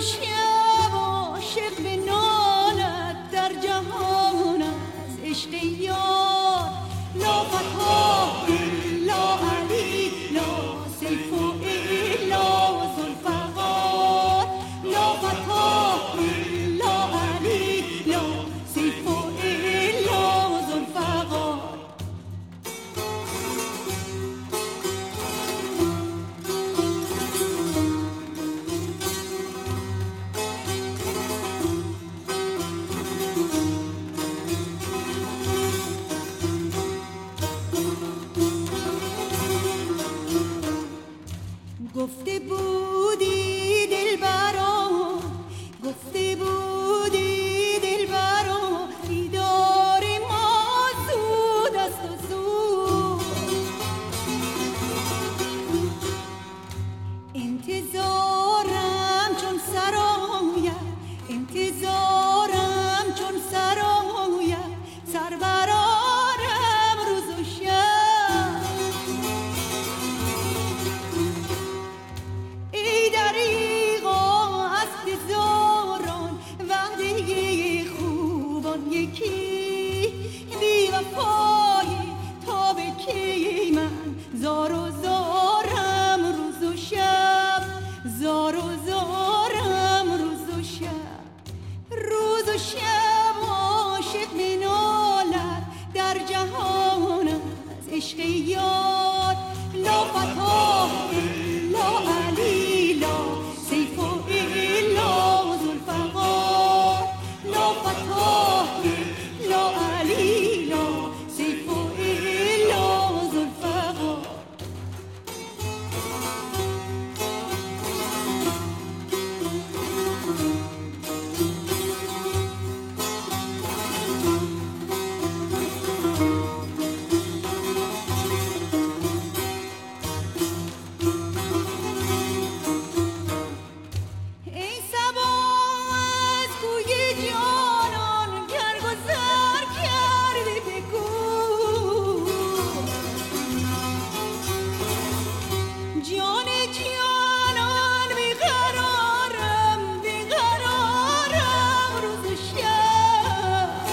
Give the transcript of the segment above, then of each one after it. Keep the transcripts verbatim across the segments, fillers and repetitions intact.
شب عاشق بنالد در جهان از عشق یار. لا فتح لا علی لا سیف الا ذوالفقار. لا فتح لا علی لا سیف الا ذوالفقار. گفته بودی دلبرا، گفته بودی دلبرا، دیدار ما زود است و زود. انتظارم چون سراید، انتظارم چون سراید، سر برارم روز و شب. ای دریغا از هزاران وعده خوبان یکی، بی وفایی تا به کی من زار و زارم روز و شب. زار و زارم روز و شب. روز و شب عاشق بنالد در جهان از عشق یار. لا فتح لا علی لا سیف الا ذوالفقار. لا فتح لا علی لا سیف الا ذوالفقار. ای صبا از کوی جانان گر گذر کردی بگو. جان جانان بیقرارم، بیقرارم روز و شب.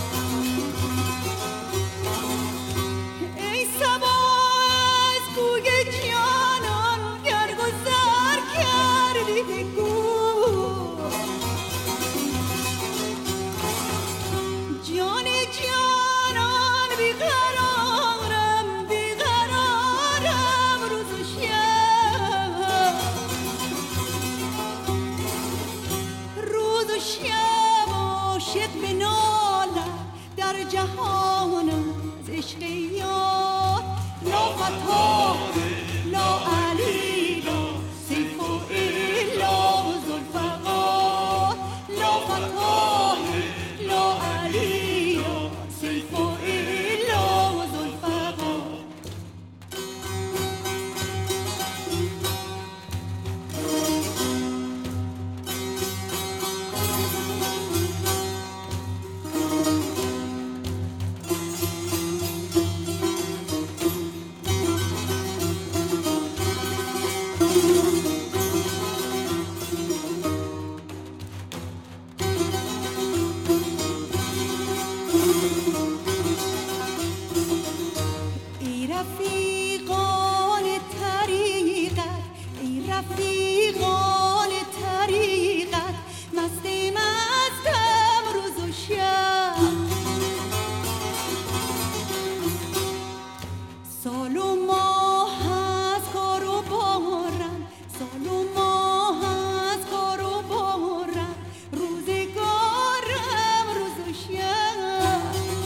ای صبا از کوی جانان گر گذر کردی بگو. جان جانان بیقرارم، بیقرارم روز و شب. روز و شب عاشق بنالد در جهان از عشق یار. لا فتح لا علی لا سیف الا ذوالفقار. لا فتح لا علی لا سیف الا ذوالفقار. ای رفیقان طریقت، ای رفیقان طریقت، مست مستم روز و شب. سال و ماه از کار و بارم، سال و ماه از کار و بارم، روزگارم روز و شب.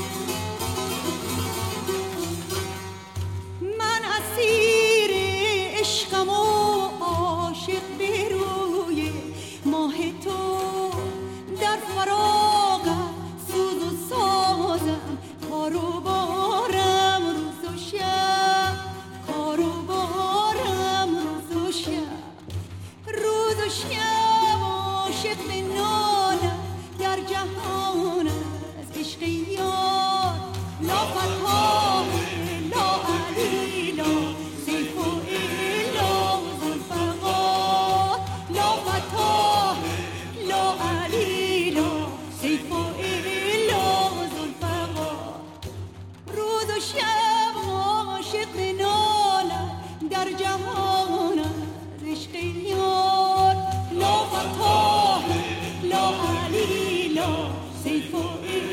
من اسیر عشقم و عاشق به روی ماه تو، در فراغت سوز و سازم، کار و بارم روز و شب. کار و بارم روز و شب. روز و شب عاشق بنالد در جهان از عشق یار. لا فتح لا علی لا سیف الا ذوالفقار. لا فتح یا سیف و